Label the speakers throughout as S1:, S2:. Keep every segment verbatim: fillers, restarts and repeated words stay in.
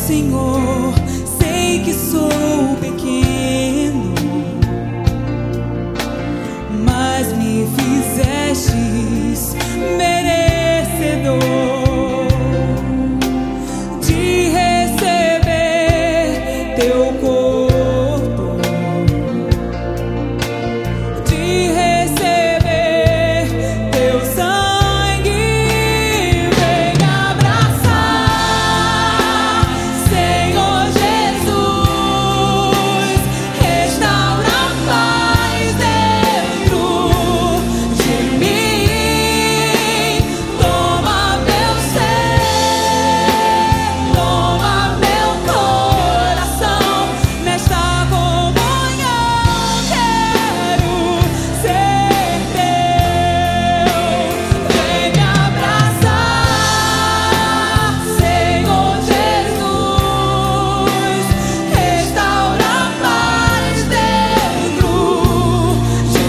S1: Senhor, sei que sou pequeno, mas me fizestes merecedor de receber teu corpo, de receber teu sangue. Vem abraçar, Senhor Jesus, restaura a paz dentro de mim. Toma meu ser, toma meu coração, nesta comunhão quero ser teu. Vem me abraçar, Senhor Jesus, restaura a paz dentro de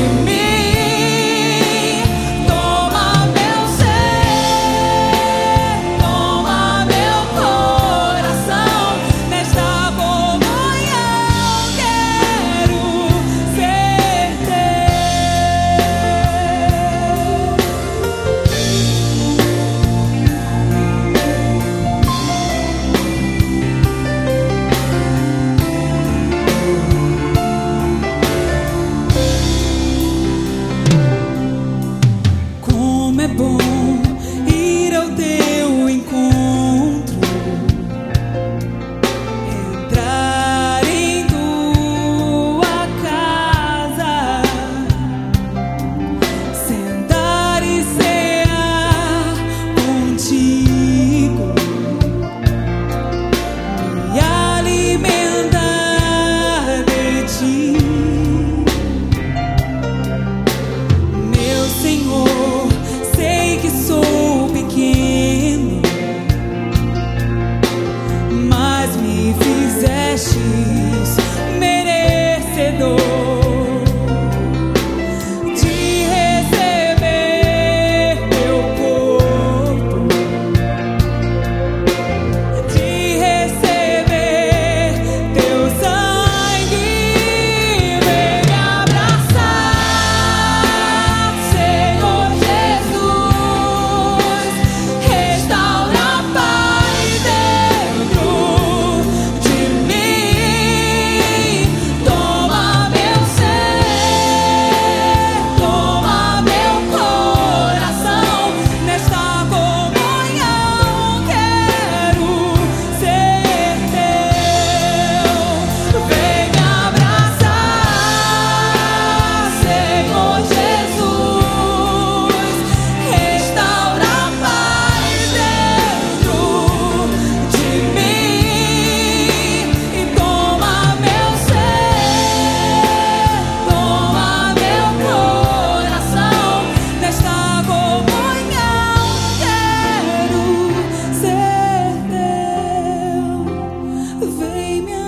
S1: mim. Toma meu ser, toma meu coração, nesta comunhão quero ser Como é bom ir ao teu encontro, entrar em tua casa, sentar e cear contigo, me alimentar de ti. Meu Senhor, sei que sou pequeno, mas me fizestes merecedor de receber teu corpo, de receber teu sangue. Vem me abraçar, Senhor Jesus, restaura a paz dentro de mim. Toma meu ser, toma meu coração, nesta comunhão quero ser teu. Vem me abraçar, Senhor Jesus, restaura a paz dentro de mim. E toma meu ser, toma meu coração, nesta comunhão quero ser teu. Vem me